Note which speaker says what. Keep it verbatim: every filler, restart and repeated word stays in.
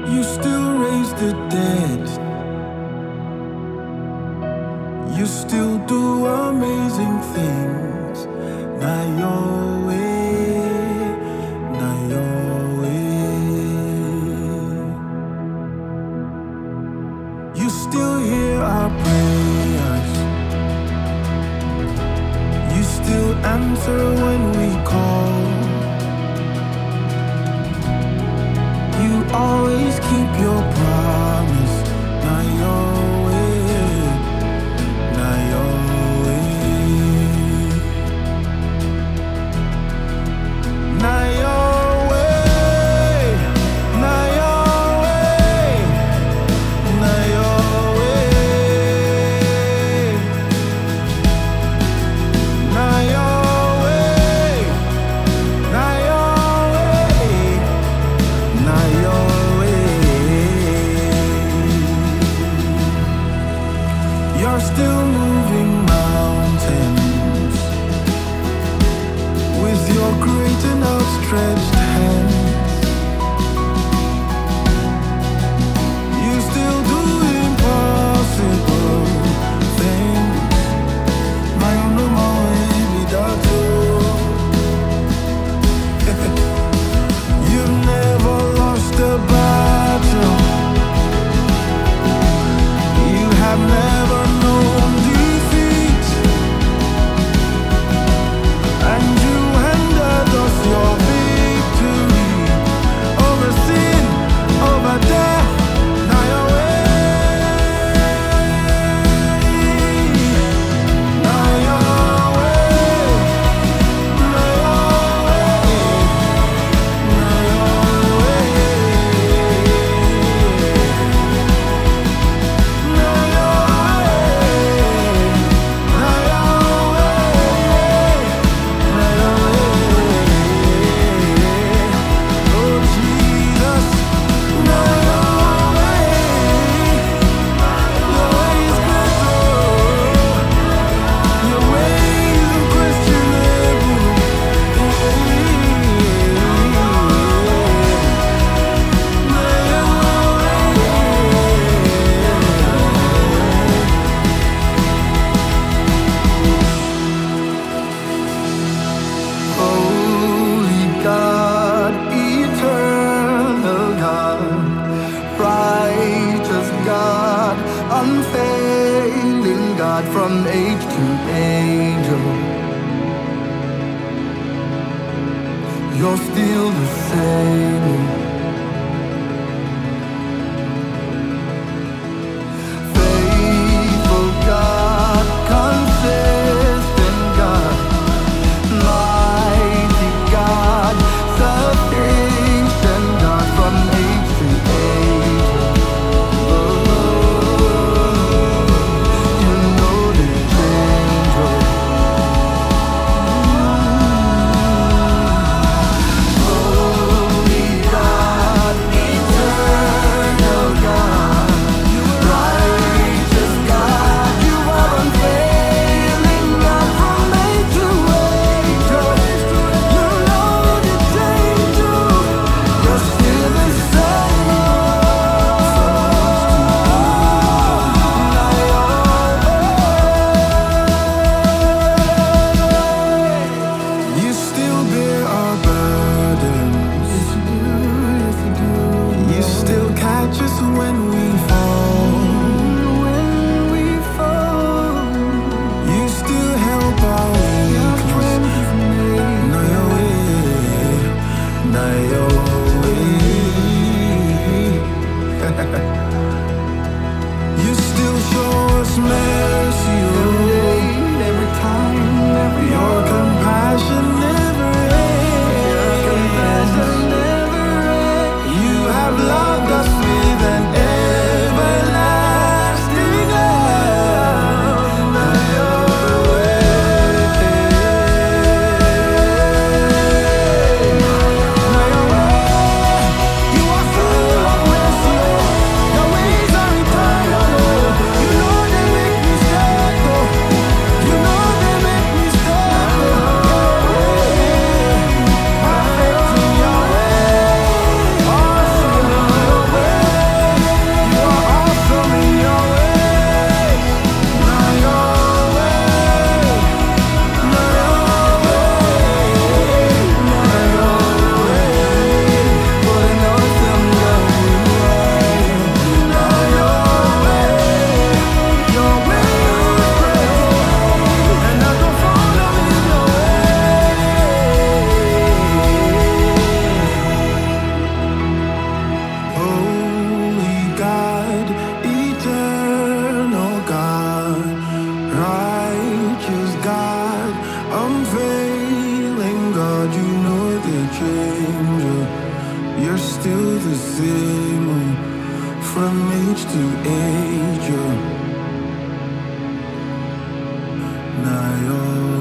Speaker 1: You still raise the dead. You still do amazing things. Not your way, not your way. You still hear our prayers. You still answer when we call. You always keep your promise. Not your way, not your way. Not your way, not your way, not your way. Not your way, not your way, not your way. You're still moving mountains with your great and outstretched hands. You still do impossible things. My own no more way without you. You've never lost a battle. You have never known defeat. And you handed us your victory over sin, over death. Now your way, now your way, now your way, now your way, now Holy God, eternal God, righteous God, unfailing God from age to age. oh, You're still the same. Faithful God, consistent God, mighty God, sufficient God from age to age. Oh, you know the change. Holy God, eternal God, righteous God, you are unfailing God from age to age. You know the change. You're still the same. You still bear our burdens. Yes, you do. Yes, you do. You still catch us when we fall. When we fall. You still help our weakness. Not your way, not your way. You still show us mercy, oh, every time, every your compassion never ends. You have loved us with an everlasting love. Not your way, not your way. You are full of mercy. still the same, oh, from age to age, oh. Now you're